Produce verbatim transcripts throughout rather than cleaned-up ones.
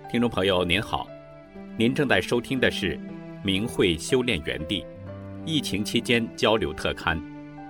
听众朋友您好，您正在收听的是明慧修炼园地疫情期间交流特刊。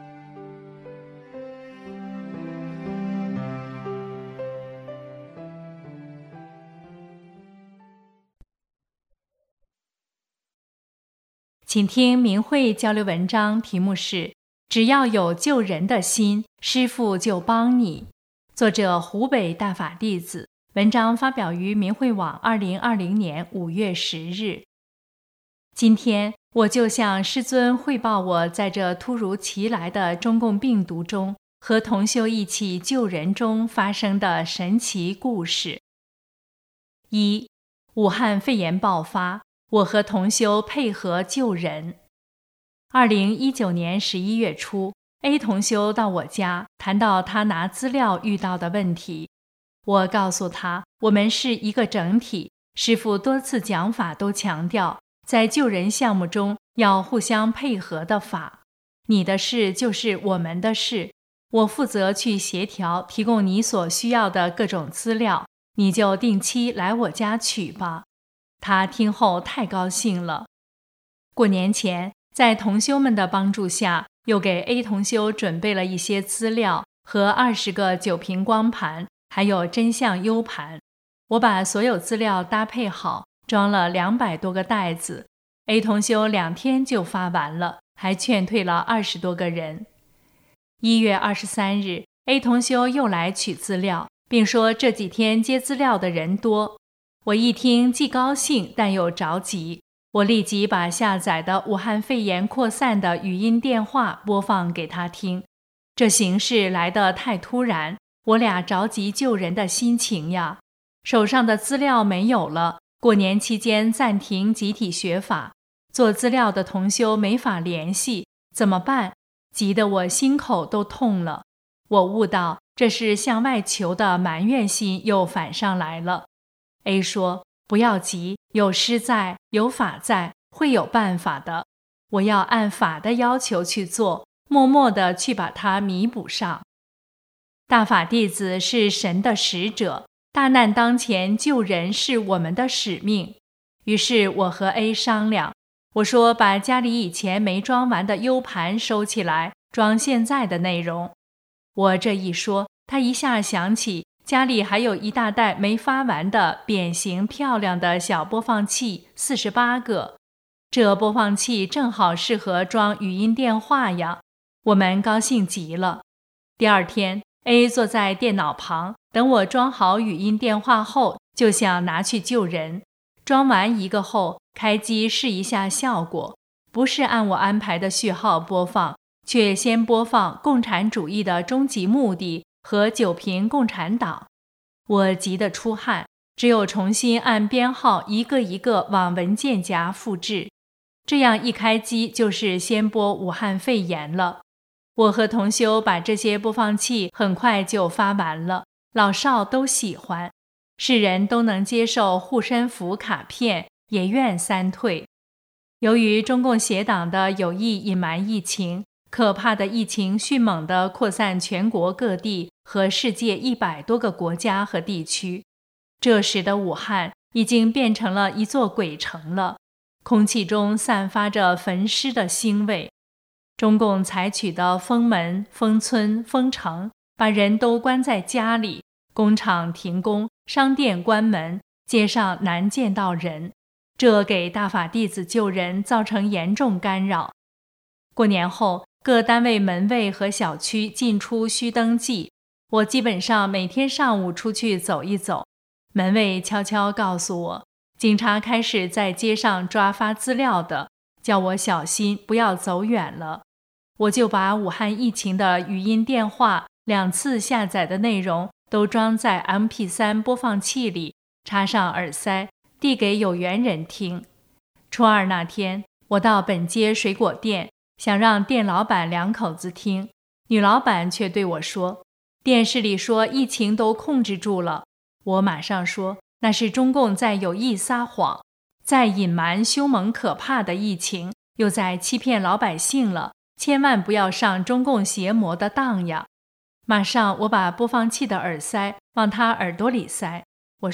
请听明慧交流文章，题目是只要有救人的心，师父就帮你。作者湖北大法弟子，文章发表于明慧网二零二零年五月十日。今天我就向师尊汇报我在这突如其来的中共病毒中和同修一起救人中发生的神奇故事。一、武汉肺炎爆发，我和同修配合救人。二零一九年十一月初 A 同修到我家，谈到他拿资料遇到的问题。我告诉他，我们是一个整体，师父多次讲法都强调，在救人项目中要互相配合的法。你的事就是我们的事，我负责去协调，提供你所需要的各种资料，你就定期来我家取吧。他听后太高兴了。过年前，在同修们的帮助下，又给 A 同修准备了一些资料和二十个酒瓶光盘，还有真相 U 盘。我把所有资料搭配好，装了两百多个袋子。A 同修两天就发完了，还劝退了二十多个人。一月二十三日 ，A 同修又来取资料，并说这几天接资料的人多。我一听既高兴但又着急，我立即把下载的武汉肺炎扩散的语音电话播放给他听。这形势来得太突然，我俩着急救人的心情呀。手上的资料没有了，过年期间暂停集体学法，做资料的同修没法联系，怎么办？急得我心口都痛了。我悟到这是向外求的埋怨心又反上来了。A 说，不要急，有师在，有法在，会有办法的。我要按法的要求去做，默默地去把它弥补上。大法弟子是神的使者，大难当前救人是我们的使命。于是我和 A 商量，我说把家里以前没装完的 U 盘收起来，装现在的内容。我这一说，他一下想起家里还有一大袋没发完的扁形漂亮的小播放器，四十八个。这播放器正好适合装语音电话呀，我们高兴极了。第二天 A 坐在电脑旁，等我装好语音电话后，就想拿去救人。装完一个后，开机试一下效果，不是按我安排的序号播放，却先播放共产主义的终极目的和九瓶共产党。我急得出汗，只有重新按编号一个一个往文件夹复制。这样一开机就是先播武汉肺炎了。我和同修把这些播放器很快就发完了，老少都喜欢，世人都能接受护身符卡片，也愿三退。由于中共邪党的有意隐瞒疫情，可怕的疫情迅猛地扩散全国各地和世界一百多个国家和地区，这使得武汉已经变成了一座鬼城了，空气中散发着焚尸的腥味。中共采取的封门、封村、封城，把人都关在家里，工厂停工，商店关门，街上难见到人，这给大法弟子救人造成严重干扰。过年后，各单位门卫和小区进出需登记，我基本上每天上午出去走一走。门卫悄悄告诉我，警察开始在街上抓发资料的，叫我小心不要走远了。我就把武汉疫情的语音电话两次下载的内容都装在 M P 三 播放器里，插上耳塞，递给有缘人听。初二那天，我到本街水果店，想让店老板两口子听，女老板却对我说，电视里说疫情都控制住了。我马上说，那是中共在有意撒谎，在隐瞒凶猛可怕的疫情，又在欺骗老百姓了，千万不要上中共邪魔的当呀。马上我把播放器的耳塞往他耳朵里塞，我说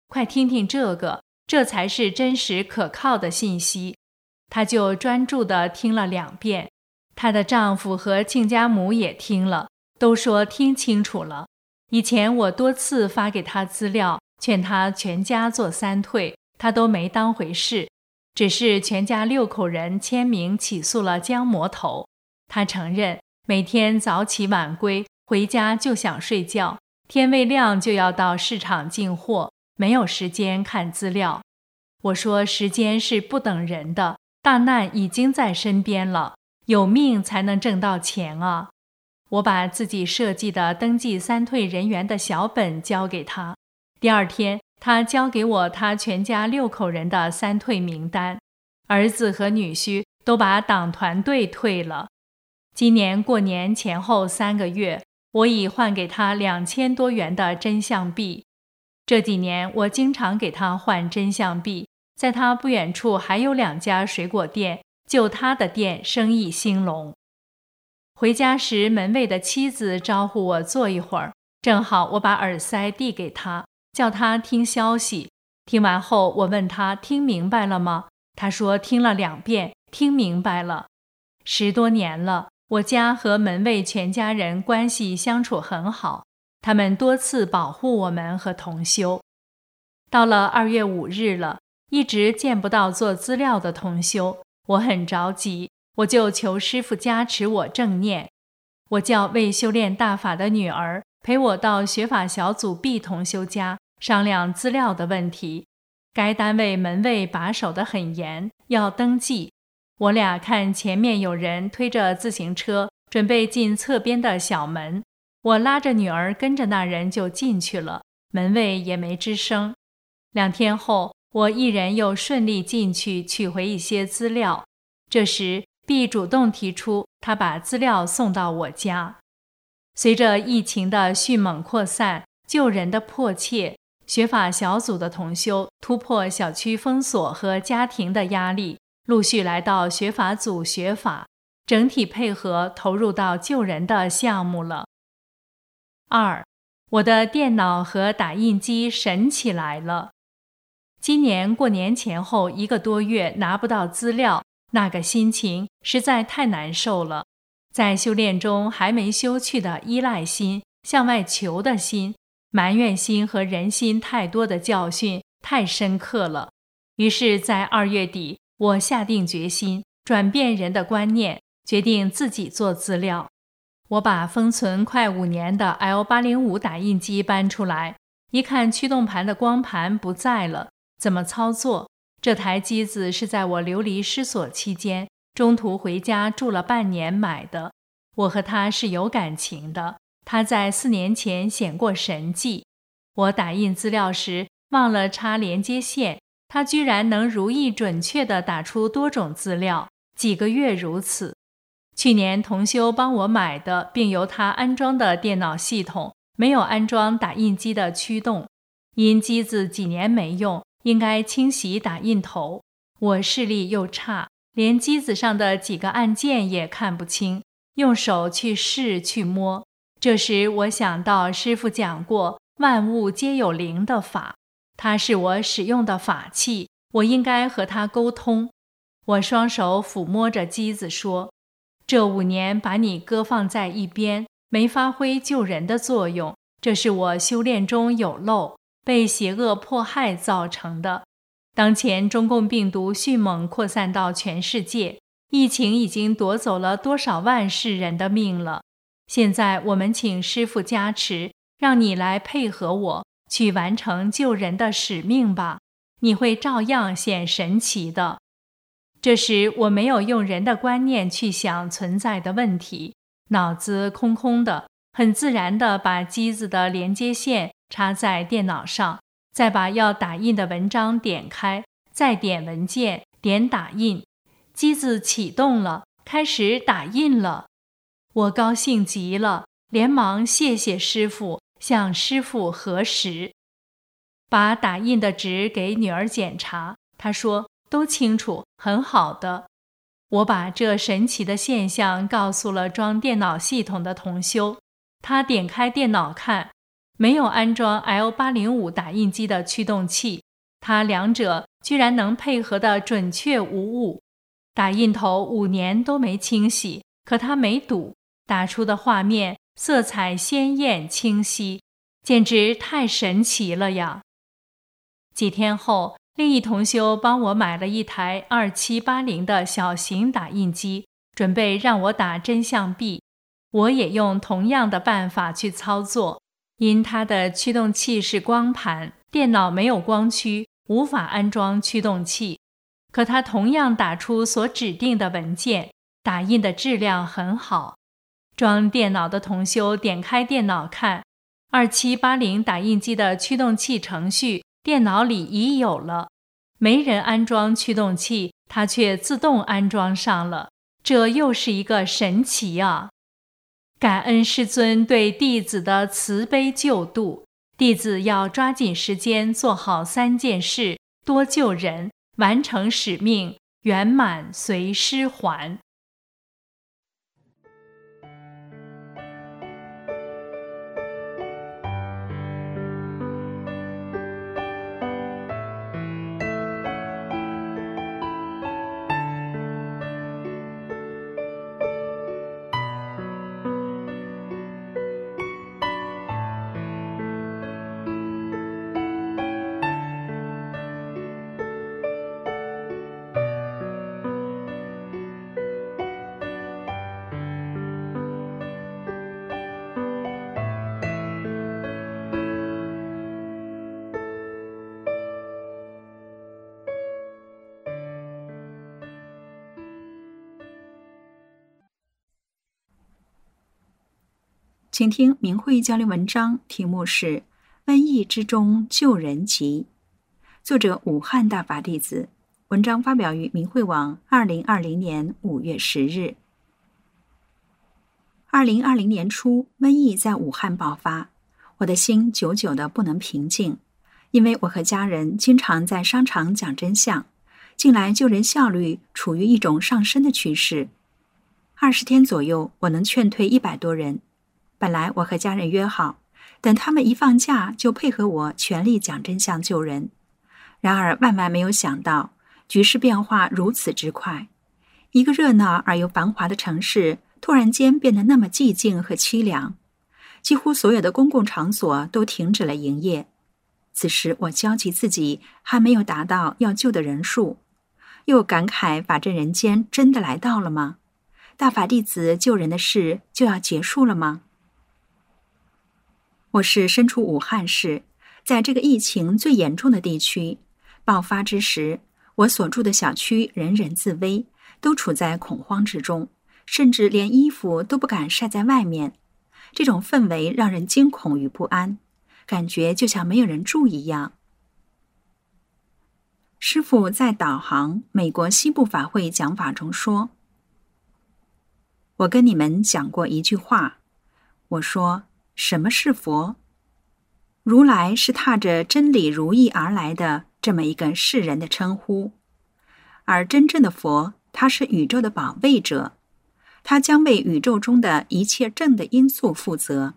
快听听这个，这才是真实可靠的信息。”她就专注地听了两遍。她的丈夫和亲家母也听了，都说听清楚了。以前我多次发给她资料，劝她全家做三退，她都没当回事。只是全家六口人签名起诉了江魔头。她承认每天早起晚归，回家就想睡觉，天未亮就要到市场进货，没有时间看资料。我说时间是不等人的，大难已经在身边了，有命才能挣到钱啊。我把自己设计的登记三退人员的小本交给他。第二天，他交给我他全家六口人的三退名单，儿子和女婿都把党团队退了。今年过年前后三个月，我已换给他两千多元的真相币。这几年我经常给他换真相币，在他不远处还有两家水果店，就他的店生意兴隆。回家时，门卫的妻子招呼我坐一会儿，正好我把耳塞递给他，叫他听消息。听完后，我问他听明白了吗？他说听了两遍，听明白了。十多年了，我家和门卫全家人关系相处很好，他们多次保护我们和同修。到了二月五日了，一直见不到做资料的同修，我很着急，我就求师父加持我正念。我叫未修炼大法的女儿陪我到学法小组 B 同修家商量资料的问题。该单位门卫把守得很严，要登记。我俩看前面有人推着自行车准备进侧边的小门，我拉着女儿跟着那人就进去了，门卫也没吱声。两天后，我一人又顺利进去取回一些资料。这时 B 主动提出他把资料送到我家。随着疫情的迅猛扩散，救人的迫切，学法小组的同修突破小区封锁和家庭的压力，陆续来到学法组学法，整体配合投入到救人的项目了。二，我的电脑和打印机神起来了。今年过年前后一个多月拿不到资料，那个心情实在太难受了。在修炼中还没修去的依赖心、向外求的心、埋怨心和人心太多的教训太深刻了。于是在二月底，我下定决心转变人的观念，决定自己做资料。我把封存快五年的 L 八零五 打印机搬出来，一看驱动盘的光盘不在了，怎么操作？这台机子是在我流离失所期间，中途回家住了半年买的。我和他是有感情的，他在四年前显过神迹。我打印资料时忘了插连接线，他居然能如意准确地打出多种资料，几个月如此。去年同修帮我买的并由他安装的电脑系统没有安装打印机的驱动，因机子几年没用，应该清洗打印头。我视力又差，连机子上的几个按键也看不清，用手去试去摸。这时我想到师父讲过万物皆有灵的法，它是我使用的法器，我应该和它沟通。我双手抚摸着机子说，这五年把你搁放在一边，没发挥救人的作用，这是我修炼中有漏，被邪恶迫害造成的。当前中共病毒迅猛扩散到全世界，疫情已经夺走了多少万世人的命了。现在我们请师父加持，让你来配合我，去完成救人的使命吧，你会照样显神奇的。这时我没有用人的观念去想存在的问题，脑子空空的，很自然地把机子的连接线插在电脑上，再把要打印的文章点开，再点文件，点打印，机子启动了，开始打印了。我高兴极了，连忙谢谢师父，向师父核实。把打印的纸给女儿检查，她说都清楚，很好的。我把这神奇的现象告诉了装电脑系统的同修，他点开电脑看， 没有安装 L 八零五 打印机的驱动器，它两者居然能配合得准确无误。打印头五年都没清洗，可它没堵，打出的画面色彩鲜艳清晰，简直太神奇了呀！几天后，另一同修帮我买了一台二七八零的小型打印机，准备让我打真相币。我也用同样的办法去操作，因它的驱动器是光盘，电脑没有光驱，无法安装驱动器。可它同样打出所指定的文件，打印的质量很好。装电脑的同修点开电脑看，二七八零打印机的驱动器程序电脑里已有了，没人安装驱动器，它却自动安装上了，这又是一个神奇啊！感恩师尊对弟子的慈悲救度，弟子要抓紧时间做好三件事，多救人，完成使命，圆满随师还。 请听明慧交流文章，题目是《瘟疫之中救人急》，作者武汉大法弟子，文章发表于明慧网二零二零年五月十日。二零二零年初，瘟疫在武汉爆发，我的心久久的不能平静，因为我和家人经常在商场讲真相，近来救人效率处于一种上升的趋势。二十天左右，我能劝退一百多人。本来我和家人约好，等他们一放假就配合我全力讲真相救人。然而万万没有想到，局势变化如此之快，一个热闹而又繁华的城市突然间变得那么寂静和凄凉，几乎所有的公共场所都停止了营业。此时我焦急自己还没有达到要救的人数，又感慨法阵人间真的来到了吗？大法弟子救人的事就要结束了吗？我是身处武汉市，在这个疫情最严重的地区，爆发之时，我所住的小区人人自危，都处在恐慌之中，甚至连衣服都不敢晒在外面。这种氛围让人惊恐与不安，感觉就像没有人住一样。师父在导航美国西部法会讲法中说，我跟你们讲过一句话，我说什么是佛？如来是踏着真理如意而来的这么一个世人的称呼，而真正的佛，他是宇宙的保卫者，他将为宇宙中的一切正的因素负责。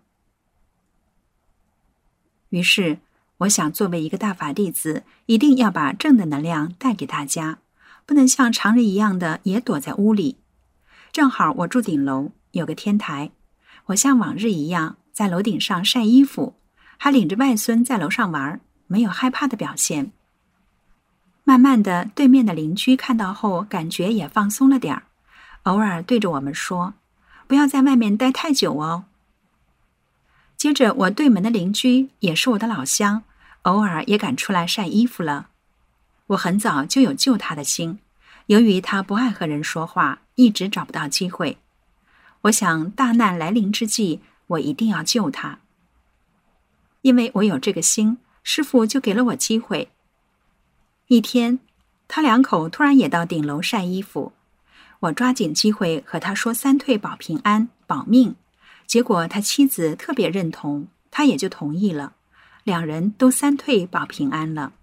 于是我想作为一个大法弟子，一定要把正的能量带给大家，不能像常人一样的也躲在屋里。正好我住顶楼，有个天台，我像往日一样在楼顶上晒衣服，还领着外孙在楼上玩，没有害怕的表现。慢慢的，对面的邻居看到后感觉也放松了点儿，偶尔对着我们说，不要在外面待太久哦。接着我对门的邻居也是我的老乡，偶尔也敢出来晒衣服了。我很早就有救他的心，由于他不爱和人说话，一直找不到机会。我想大难来临之际，我一定要救他。因为我有这个心，师父就给了我机会。一天，他两口突然也到顶楼晒衣服，我抓紧机会和他说三退保平安、保命，结果他妻子特别认同，他也就同意了，两人都三退保平安了。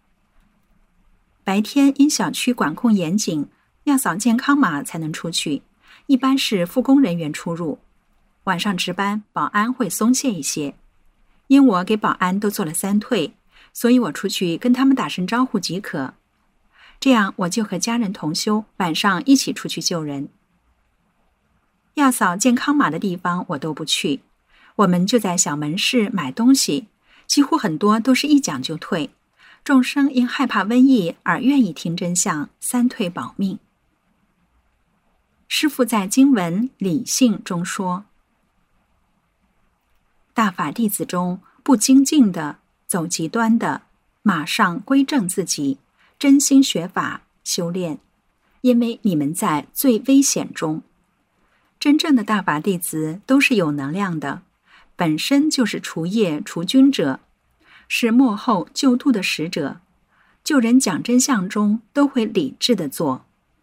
白天因小区管控严谨，要扫健康码才能出去，一般是复工人员出入。晚上值班，保安会松懈一些。 因我给保安都做了三退，所以我出去跟他们打声招呼即可。这样我就和家人同修，晚上一起出去救人。要扫健康码的地方我都不去，我们就在小门市买东西，几乎很多都是一讲就退。众生因害怕瘟疫而愿意听真相，三退保命。师父在经文理性中说，大法弟子中不精进的、走极端的，马上归正自己，真心学法修炼，因为你们在最危险中。真正的大法弟子都是有能量的，本身就是除业除菌者，是末后救度的使者，救人讲真相中都会理智的做。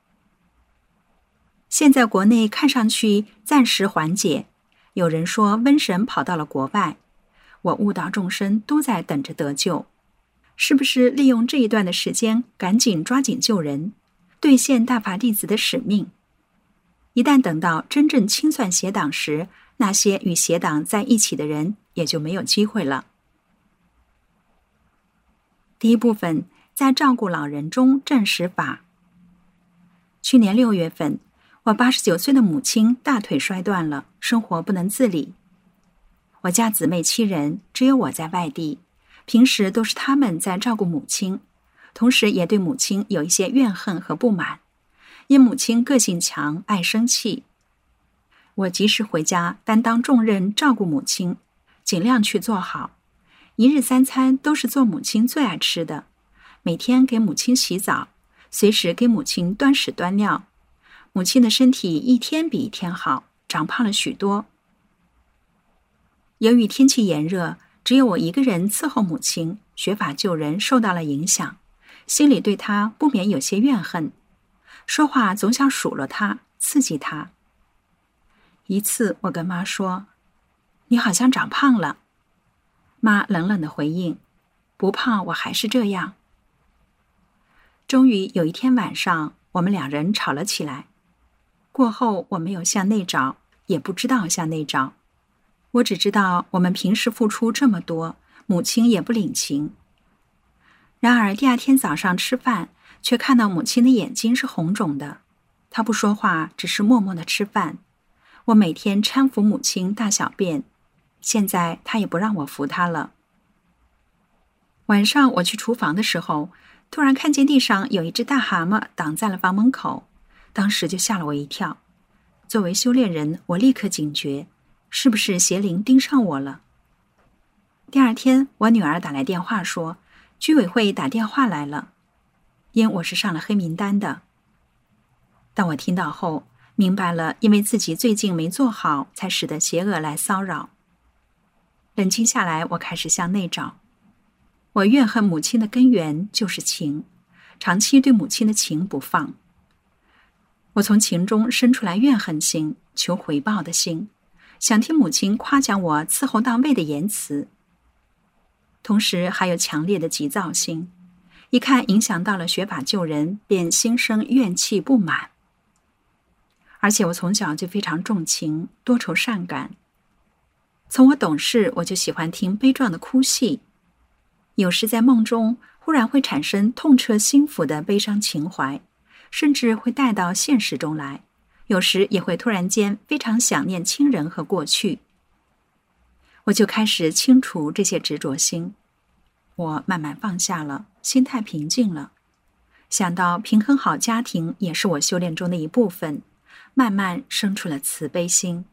现在国内看上去暂时缓解，有人说瘟神跑到了国外，我悟道众生都在等着得救，是不是利用这一段的时间赶紧抓紧救人，兑现大法弟子的使命？一旦等到真正清算邪党时，那些与邪党在一起的人也就没有机会了。第一部分，在照顾老人中证实法。去年六月份，我八十九岁的母亲大腿摔断了，生活不能自理。我家姊妹七人，只有我在外地，平时都是他们在照顾母亲，同时也对母亲有一些怨恨和不满，因母亲个性强，爱生气。我及时回家担当重任照顾母亲，尽量去做好。一日三餐都是做母亲最爱吃的，每天给母亲洗澡，随时给母亲端屎端尿。母亲的身体一天比一天好，长胖了许多。由于天气炎热，只有我一个人伺候母亲，学法救人受到了影响，心里对她不免有些怨恨，说话总想数落她，刺激她。一次我跟妈说，你好像长胖了。妈冷冷的回应，不胖我还是这样。终于有一天晚上，我们两人吵了起来。过后我没有向内找，也不知道向内找，我只知道我们平时付出这么多，母亲也不领情。然而第二天早上吃饭，却看到母亲的眼睛是红肿的，她不说话，只是默默地吃饭。我每天搀扶母亲大小便，现在她也不让我扶她了。晚上我去厨房的时候，突然看见地上有一只大蛤蟆挡在了房门口，当时就吓了我一跳。作为修炼人，我立刻警觉，是不是邪灵盯上我了？第二天，我女儿打来电话说，居委会打电话来了，因我是上了黑名单的。当我听到后，明白了，因为自己最近没做好，才使得邪恶来骚扰。冷静下来，我开始向内找。我怨恨母亲的根源就是情，长期对母亲的情不放。我从情中生出来怨恨心，求回报的心，想听母亲夸奖我伺候到位的言辞。同时还有强烈的急躁心，一看影响到了学法救人，便心生怨气不满。而且我从小就非常重情，多愁善感。从我懂事，我就喜欢听悲壮的哭戏，有时在梦中忽然会产生痛彻心腑的悲伤情怀，甚至会带到现实中来，有时也会突然间非常想念亲人和过去。我就开始清除这些执着心，我慢慢放下了，心态平静了，想到平衡好家庭也是我修炼中的一部分，慢慢生出了慈悲心。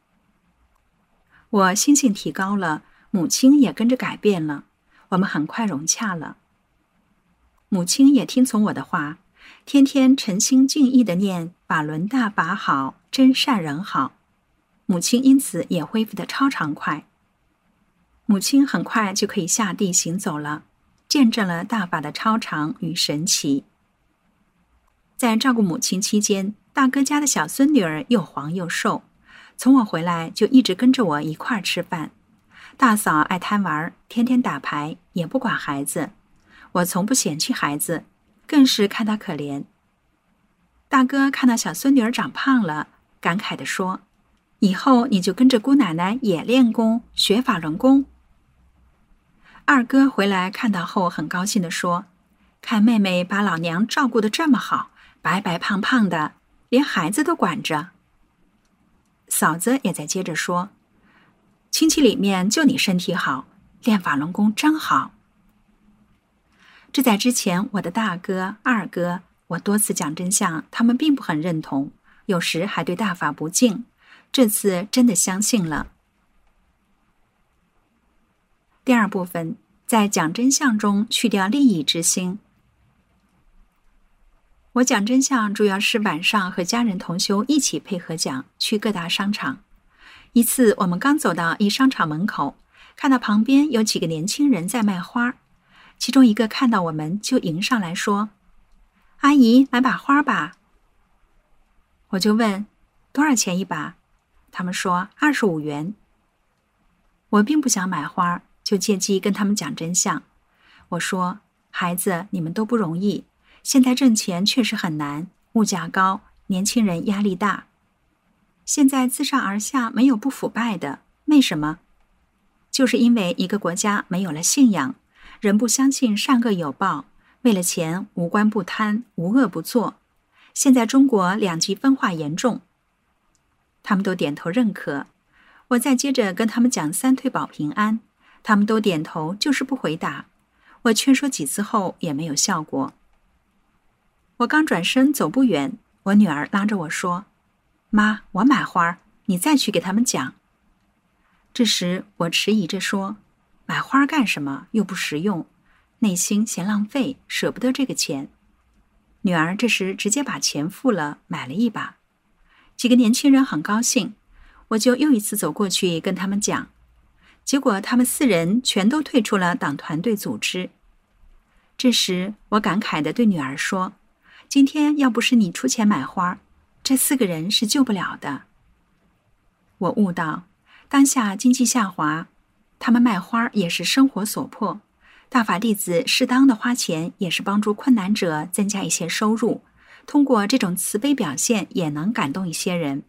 我心性提高了，母亲也跟着改变了，我们很快融洽了。母亲也听从我的话，天天诚心敬意地念法轮大法好，真善人好。母亲因此也恢复得超常快。母亲很快就可以下地行走了，见证了大法的超常与神奇。在照顾母亲期间，大哥家的小孙女儿又黄又瘦，从我回来就一直跟着我一块儿吃饭。大嫂爱贪玩，天天打牌，也不管孩子。我从不嫌弃孩子，更是看他可怜。大哥看到小孙女儿长胖了，感慨地说，以后你就跟着姑奶奶也练功，学法轮功。 二哥回来看到后很高兴地说，看妹妹把老娘照顾得这么好，白白胖胖的，连孩子都管着。嫂子也在接着说，亲戚里面就你身体好，练法轮功真好。这在之前我的大哥、二哥，我多次讲真相，他们并不很认同，有时还对大法不敬，这次真的相信了。第二部分，在讲真相中去掉利益之心。我讲真相主要是晚上和家人同修一起配合讲，去各大商场。一次我们刚走到一商场门口，看到旁边有几个年轻人在卖花，其中一个看到我们就迎上来说，阿姨买把花吧。我就问多少钱一把，他们说二十五元。我并不想买花，就借机跟他们讲真相。我说，孩子，你们都不容易，现在挣钱确实很难，物价高，年轻人压力大。现在自上而下没有不腐败的，为什么？就是因为一个国家没有了信仰，人不相信善恶有报，为了钱无官不贪，无恶不作。现在中国两极分化严重。他们都点头认可。我再接着跟他们讲三退保平安，他们都点头，就是不回答。我劝说几次后也没有效果。我刚转身走不远，我女儿拉着我说，妈，我买花，你再去给他们讲。这时我迟疑着说，买花干什么，又不实用，内心嫌浪费，舍不得这个钱。女儿这时直接把钱付了，买了一把。几个年轻人很高兴，我就又一次走过去跟他们讲，结果他们四人全都退出了党团队组织。这时我感慨地对女儿说，今天要不是你出钱买花，这四个人是救不了的。我悟到，当下经济下滑，他们卖花也是生活所迫，大法弟子适当的花钱也是帮助困难者增加一些收入，通过这种慈悲表现也能感动一些人。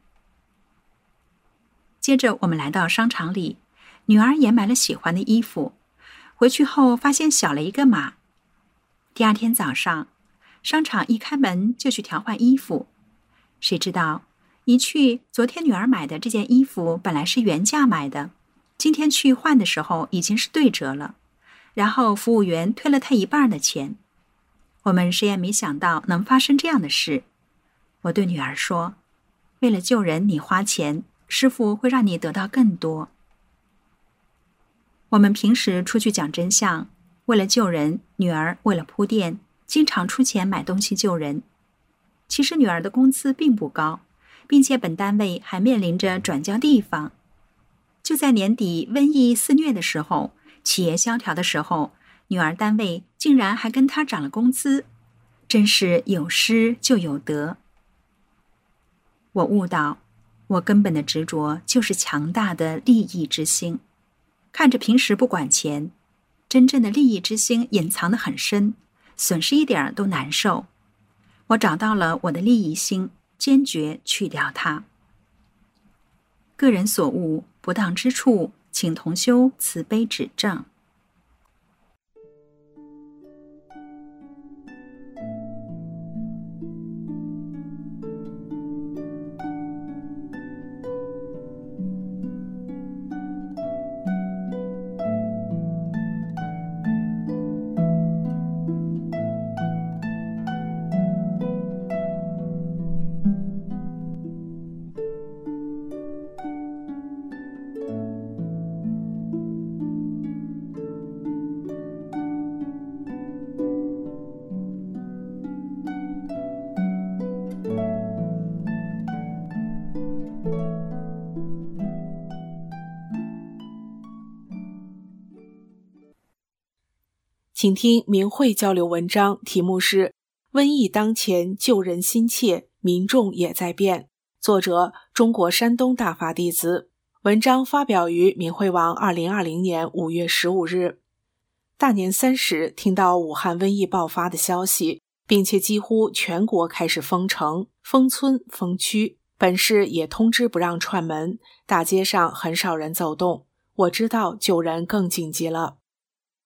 接着我们来到商场里，女儿也买了喜欢的衣服，回去后发现小了一个码。第二天早上，商场一开门就去调换衣服，谁知道一去，昨天女儿买的这件衣服本来是原价买的，今天去换的时候已经是对折了，然后服务员退了她一半的钱。我们谁也没想到能发生这样的事。我对女儿说，为了救人你花钱，师父会让你得到更多。我们平时出去讲真相，为了救人，女儿为了铺垫，经常出钱买东西救人。其实女儿的工资并不高，并且本单位还面临着转交地方。就在年底瘟疫肆虐的时候，企业萧条的时候，女儿单位竟然还跟她涨了工资，真是有失就有得。我悟到，我根本的执着就是强大的利益之心。看着平时不管钱，真正的利益之心隐藏得很深，损失一点都难受。我找到了我的利益心，坚决去掉它。个人所悟不当之处，请同修慈悲指正。 请听明慧交流文章，题目是瘟疫当前，救人心切，民众也在变。作者中国山东大法弟子。文章发表于明慧网二零二零年五月十五日。大年三十听到武汉瘟疫爆发的消息，并且几乎全国开始封城、封村、封区，本市也通知不让串门，大街上很少人走动。我知道救人更紧急了。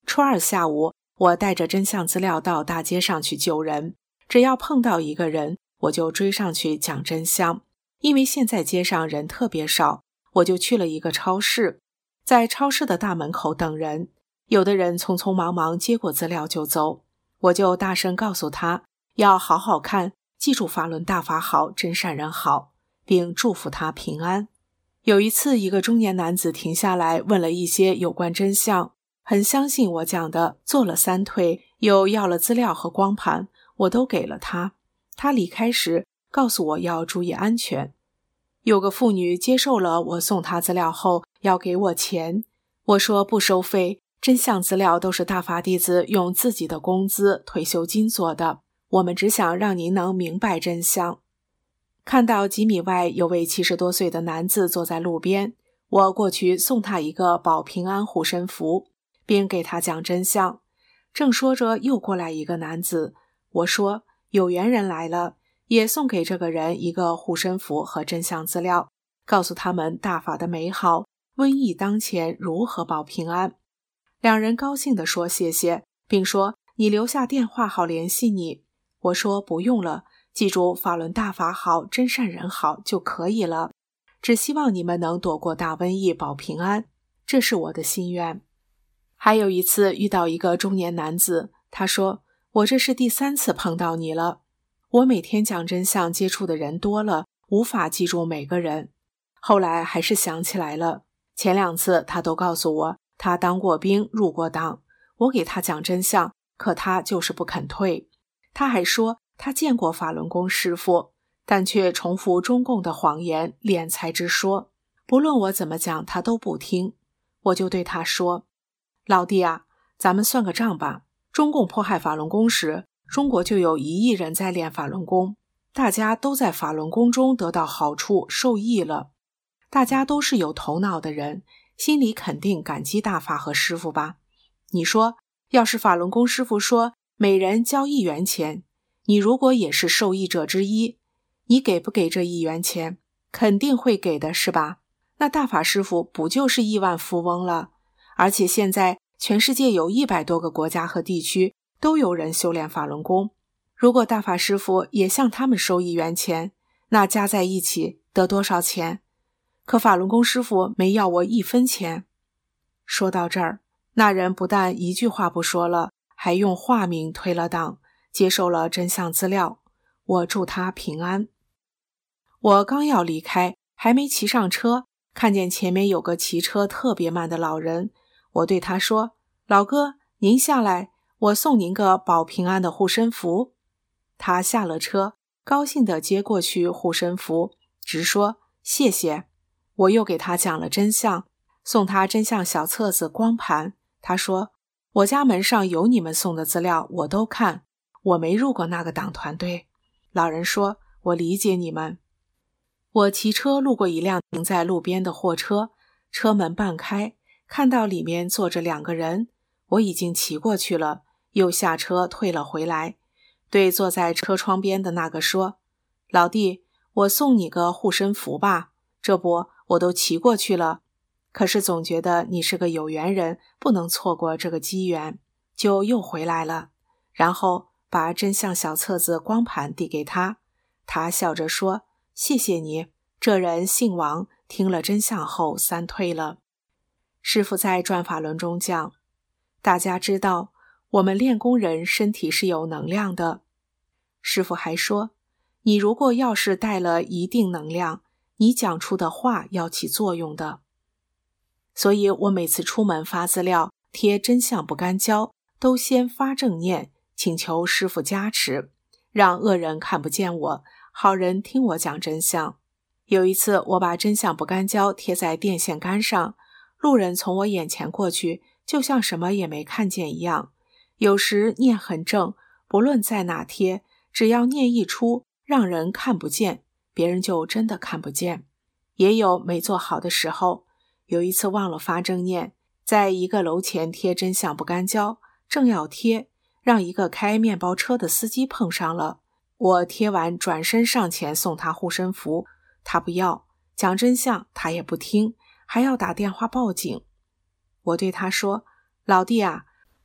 初二下午，我带着真相资料到大街上去救人，只要碰到一个人，我就追上去讲真相。因为现在街上人特别少，我就去了一个超市，在超市的大门口等人，有的人匆匆忙忙接过资料就走，我就大声告诉他要好好看，记住法轮大法好，真善人好，并祝福他平安。有一次，一个中年男子停下来问了一些有关真相，很相信我讲的，做了三退，又要了资料和光盘，我都给了他。他离开时告诉我要注意安全。有个妇女接受了我送她资料后要给我钱，我说不收费，真相资料都是大法弟子用自己的工资退休金做的，我们只想让您能明白真相。看到几米外有位七十多岁的男子坐在路边，我过去送他一个保平安护身符，并给他讲真相。正说着，又过来一个男子，我说有缘人来了，也送给这个人一个护身符和真相资料，告诉他们大法的美好，瘟疫当前如何保平安。两人高兴地说谢谢，并说你留下电话好联系你。我说不用了，记住法轮大法好，真善人好就可以了，只希望你们能躲过大瘟疫保平安，这是我的心愿。还有一次遇到一个中年男子，他说我这是第三次碰到你了，我每天讲真相接触的人多了，无法记住每个人。后来还是想起来了，前两次他都告诉我他当过兵入过党，我给他讲真相，可他就是不肯退。他还说他见过法轮功师父，但却重复中共的谎言敛财之说，不论我怎么讲他都不听。我就对他说，老弟啊，咱们算个账吧，中共迫害法轮功时，中国就有一亿人在练法轮功，大家都在法轮功中得到好处受益了，大家都是有头脑的人，心里肯定感激大法和师父吧。你说要是法轮功师父说每人交一元钱，你如果也是受益者之一，你给不给这一元钱？肯定会给的是吧？那大法师父不就是亿万富翁了？而且现在全世界有一百多个国家和地区都有人修炼法轮功，如果大法师父也向他们收一元钱，那加在一起得多少钱？可法轮功师父没要我一分钱。说到这儿，那人不但一句话不说了，还用化名退了党，接受了真相资料。我祝他平安。我刚要离开，还没骑上车，看见前面有个骑车特别慢的老人，我对他说，老哥，您下来，我送您个保平安的护身符。他下了车，高兴地接过去护身符，直说谢谢。我又给他讲了真相，送他真相小册子光盘。他说，我家门上有你们送的资料，我都看，我没入过那个党团队。老人说，我理解你们。我骑车路过一辆停在路边的货车，车门半开，看到里面坐着两个人，我已经骑过去了，又下车退了回来，对坐在车窗边的那个说，老弟，我送你个护身符吧，这不我都骑过去了，可是总觉得你是个有缘人，不能错过这个机缘，就又回来了，然后把真相小册子光盘递给他。他笑着说，谢谢你，这人姓王，听了真相后三退了。师父在转法轮中讲，大家知道我们练功人身体是有能量的。师父还说，你如果要是带了一定能量，你讲出的话要起作用的。所以我每次出门发资料，贴真相不干胶，都先发正念，请求师父加持，让恶人看不见我，好人听我讲真相。有一次我把真相不干胶贴在电线杆上，路人从我眼前过去，就像什么也没看见一样。有时念很正，不论在哪贴，只要念一出，让人看不见，别人就真的看不见。也有没做好的时候，有一次忘了发正念，在一个楼前贴真相不干胶，正要贴，让一个开面包车的司机碰上了。我贴完转身上前送他护身符，他不要，讲真相他也不听，还要打电话报警。我对他说，老弟啊，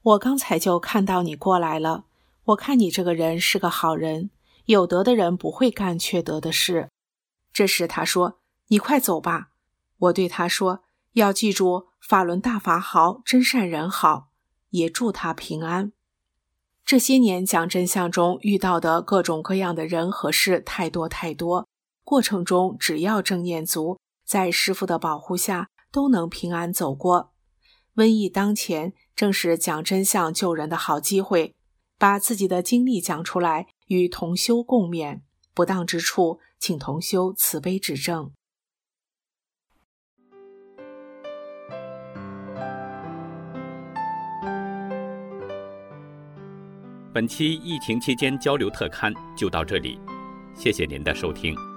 我刚才就看到你过来了，我看你这个人是个好人，有德的人不会干缺德的事。这时他说，你快走吧。我对他说，要记住法轮大法好，真善人好，也祝他平安。这些年讲真相中遇到的各种各样的人和事太多太多，过程中只要正念足，在师父的保护下都能平安走过。瘟疫当前，正是讲真相救人的好机会，把自己的经历讲出来，与同修共勉，不当之处请同修慈悲指正。 本期疫情期间交流特刊就到这里，谢谢您的收听。